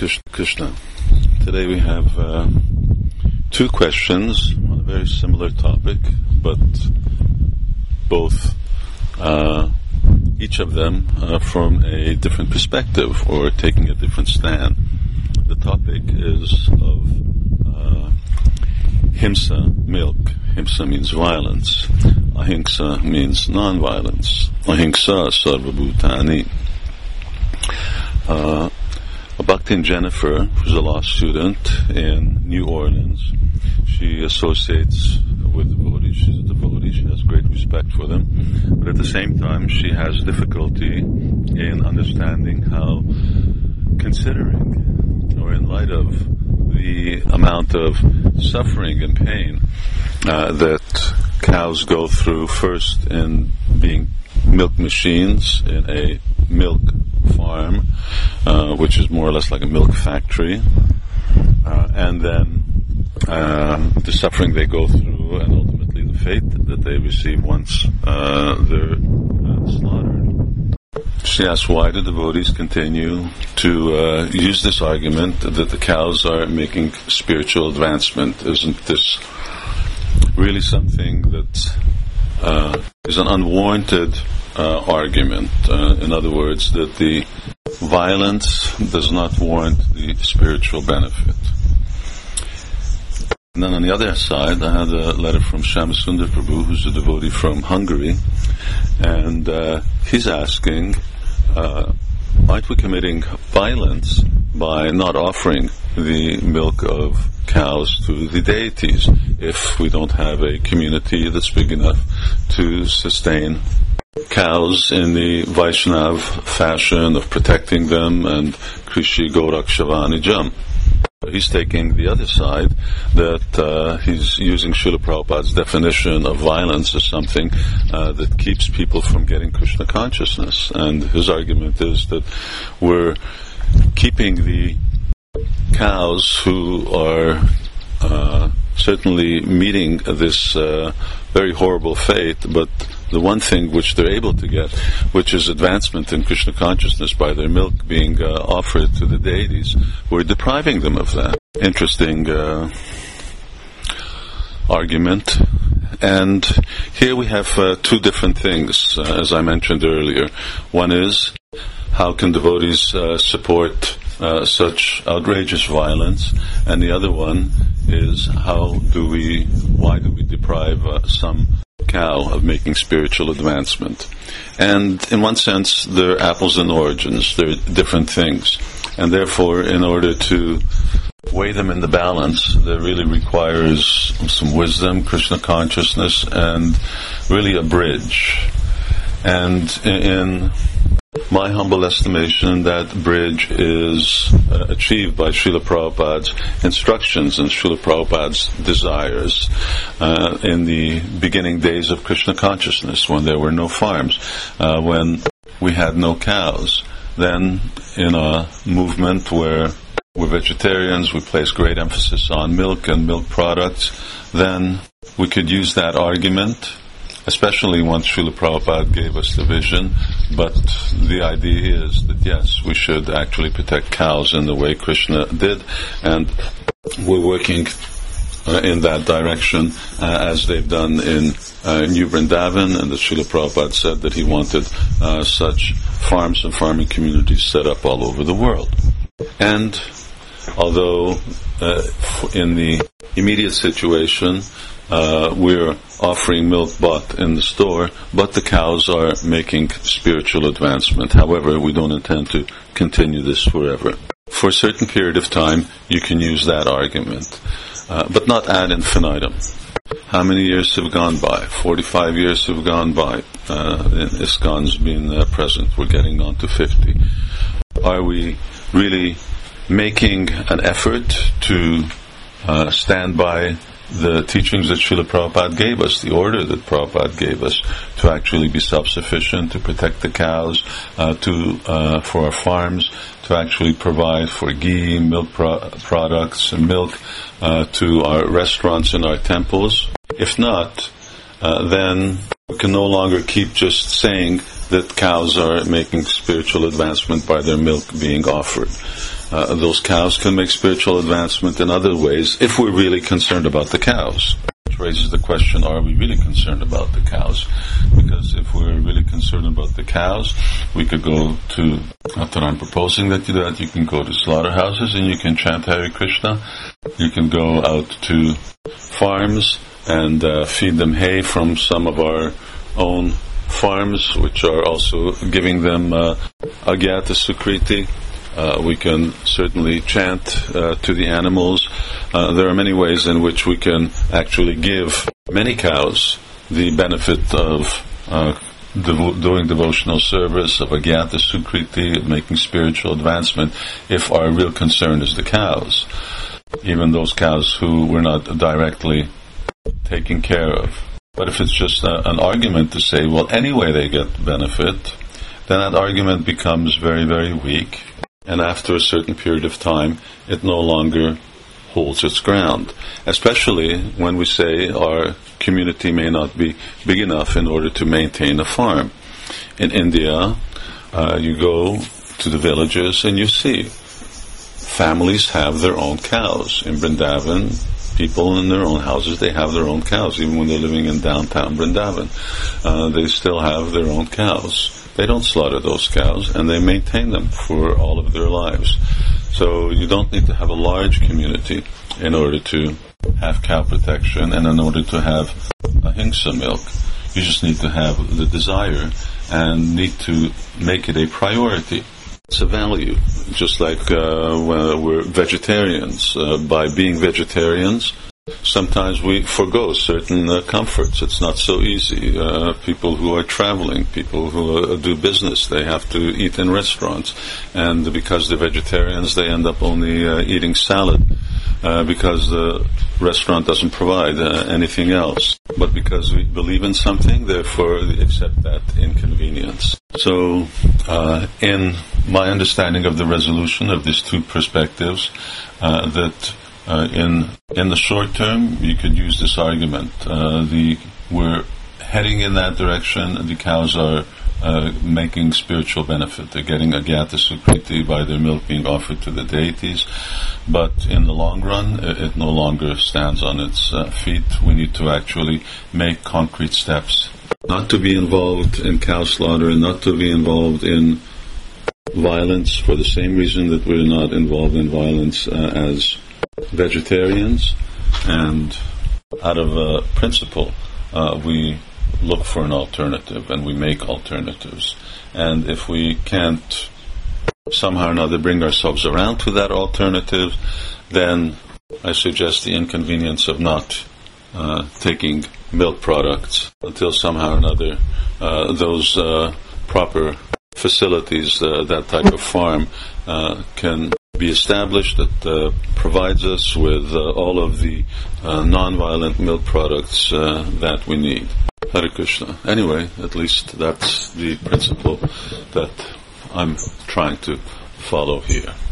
Krishna. Today we have two questions on a very similar topic, but both, each of them from a different perspective or taking a different stand. The topic is of himsa, milk. Himsa means violence. Ahimsa means non-violence. Ahimsa sarva bhutani. Bhaktin Jennifer, who's a law student in New Orleans, she associates with devotees. She's a devotee. She has great respect for them. But at the same time, she has difficulty in understanding how, considering or in light of the amount of suffering and pain that cows go through, first in being milk machines in a milk farm, which is more or less like a milk factory, and then the suffering they go through, and ultimately the fate that they receive once they're slaughtered. She asks why the devotees continue to use this argument that the cows are making spiritual advancement. Isn't this really something that is an unwarranted argument? In other words, that the violence does not warrant the spiritual benefit. And then on the other side, I had a letter from Shyamasundar Prabhu, who's a devotee from Hungary, and he's asking, aren't we committing violence by not offering the milk of cows to the deities if we don't have a community that's big enough to sustain cows in the Vaishnav fashion of protecting them and Krishi Gorakshavani Jam? He's taking the other side, that he's using Srila Prabhupada's definition of violence as something that keeps people from getting Krishna consciousness. And his argument is that we're keeping the cows who are certainly meeting this very horrible fate, but the one thing which they're able to get, which is advancement in Krishna consciousness by their milk being offered to the deities, we're depriving them of that. Interesting argument. And here we have two different things, as I mentioned earlier. One is, how can devotees support such outrageous violence? And the other one is, why do we deprive some cow of making spiritual advancement? And in one sense, they're apples and oranges. They're different things. And therefore, in order to weigh them in the balance, there really requires some wisdom, Krishna consciousness, and really a bridge. And in my humble estimation, that bridge is achieved by Srila Prabhupada's instructions and Srila Prabhupada's desires in the beginning days of Krishna consciousness, when there were no farms, when we had no cows. Then, in a movement where we're vegetarians, we place great emphasis on milk and milk products, then we could use that argument, especially once Srila Prabhupada gave us the vision. But the idea is that yes, we should actually protect cows in the way Krishna did, and we're working in that direction as they've done in New Vrindavan, and that Srila Prabhupada said that he wanted such farms and farming communities set up all over the world. And although in the immediate situation we're offering milk bought in the store, but the cows are making spiritual advancement. However, we don't intend to continue this forever. For a certain period of time, you can use that argument, but not ad infinitum. How many years have gone by? 45 years have gone by. ISKCON's been present. We're getting on to 50. Are we really making an effort to stand by the teachings that Srila Prabhupada gave us, the order that Prabhupada gave us, to actually be self-sufficient, to protect the cows, for our farms, to actually provide for ghee, milk products, and milk to our restaurants and our temples? If not, then we can no longer keep just saying that cows are making spiritual advancement by their milk being offered. those cows can make spiritual advancement in other ways if we're really concerned about the cows. Which raises the question, are we really concerned about the cows? Because if we're really concerned about the cows, we could go to, not that I'm proposing that you do that, you can go to slaughterhouses and you can chant Hare Krishna. You can go out to farms and feed them hay from some of our own farms, which are also giving them Agyata Sukriti. We can certainly chant to the animals. There are many ways in which we can actually give many cows the benefit of doing devotional service, of Agyata Sukriti, of making spiritual advancement, if our real concern is the cows. Even those cows who we're not directly taking care of. But if it's just an argument to say, well, anyway they get benefit, then that argument becomes very, very weak. And after a certain period of time, it no longer holds its ground. Especially when we say our community may not be big enough in order to maintain a farm. In India, you go to the villages and you see families have their own cows. In Vrindavan, people in their own houses, they have their own cows. Even when they're living in downtown Vrindavan, they still have their own cows. They don't slaughter those cows, and they maintain them for all of their lives. So you don't need to have a large community in order to have cow protection and in order to have ahimsa milk. You just need to have the desire and need to make it a priority. It's a value, just like when we're vegetarians. By being vegetarians, sometimes we forgo certain comforts. It's not so easy. People who are traveling, people who do business, they have to eat in restaurants. And because they're vegetarians, they end up only eating salad because the restaurant doesn't provide anything else. But because we believe in something, therefore we accept that inconvenience. So in my understanding of the resolution of these two perspectives, that in the short term, you could use this argument. We're heading in that direction. The cows are making spiritual benefit. They're getting Agyata Sukriti by their milk being offered to the deities. But in the long run, it no longer stands on its feet. We need to actually make concrete steps. Not to be involved in cow slaughter and not to be involved in violence for the same reason that we're not involved in violence as vegetarians, and out of principle we look for an alternative and we make alternatives. And if we can't somehow or another bring ourselves around to that alternative, then I suggest the inconvenience of not taking milk products until somehow or another those proper facilities, that type of farm can be established that provides us with all of the non-violent milk products that we need. Hare Krishna. Anyway, at least that's the principle that I'm trying to follow here.